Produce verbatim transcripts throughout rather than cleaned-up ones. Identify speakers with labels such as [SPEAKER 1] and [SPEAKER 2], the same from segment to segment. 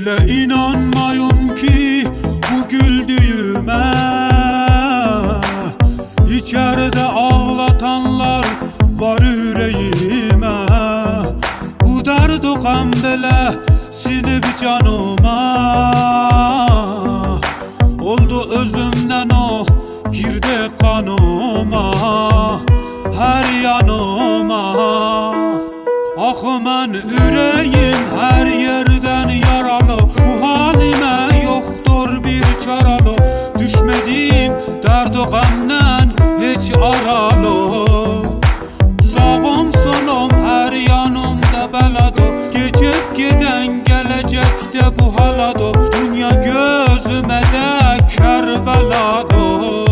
[SPEAKER 1] Hele inanmayın ki bu güldüğüme, İçeride ağlatanlar var yüreğime. Bu derd o kan bele sinip canıma, oldu özümden o girdi kanıma, her yanıma. Ah mən ürəyim hər yerdən yaralı, bu halime yoktur bir çaralı. Düşmediğim dərd o qəmdən heç aralı. Sağım solum hər yanımda bəlado, geçip giden gelecekte bu halado. Dünya gözüme de Kərbəlado.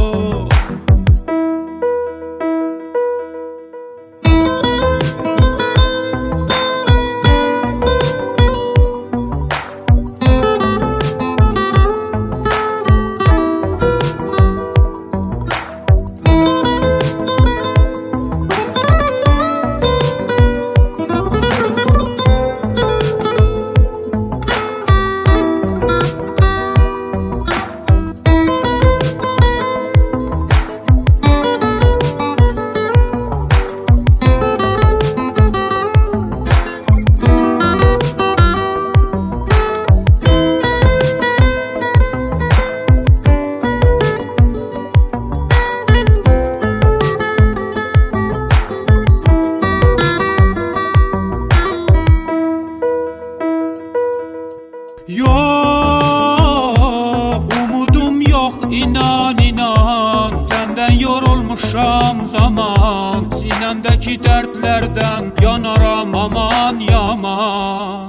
[SPEAKER 1] Yok, umudum yok, inan inan. Senden yorulmuşam zaman, sinemdeki dertlerden yanaram aman yaman.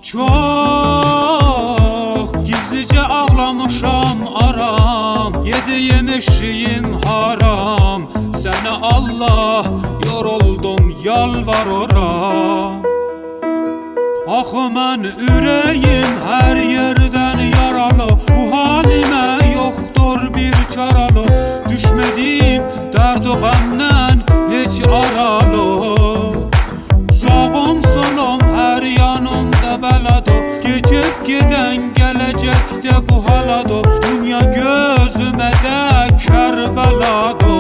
[SPEAKER 1] Çok gizlice ağlamışam aram, yediğim eşiğim haram. Sana Allah yoruldum yalvarıram. Ah mən ürəyim hər yerdən yaralı, bu halime yoktur bir çaralı. Düşmediğim dərd o qəmdən heç aralı. Sağım solum hər yanımda bəlado, geçip giden gelecekte bu halado. Dünya gözüme de Kərbəlado.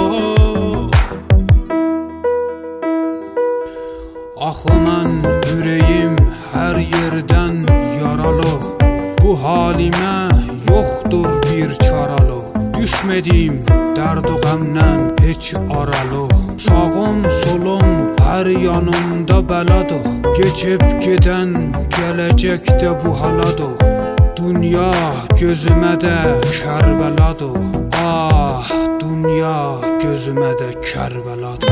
[SPEAKER 1] Ah mən ürəyim her yerden yaralı, bu halime yoktur bir çaralı. Düşmediğim dərd o qəmdən heç aralı. Sağım solum her yanımda bəlado, geçip giden gelecekte bu halado. Dünya gözüme de Kərbəlado. Ah, dünya gözüme de Kərbəlado.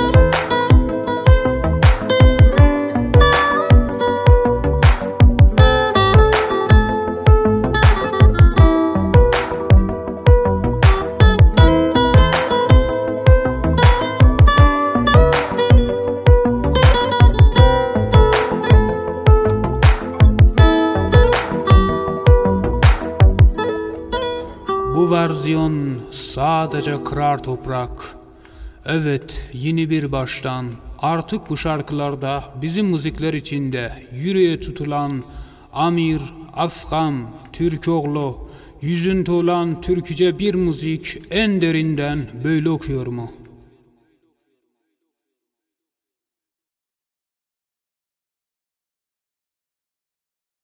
[SPEAKER 1] Bu versiyon sadece kırar toprak. Evet, yeni bir baştan. Artık bu şarkılarda bizim müzikler içinde yüreğe tutulan Amir, Afgam, Türkoğlu, yüzünde olan Türkçe bir müzik en derinden böyle okuyor mu?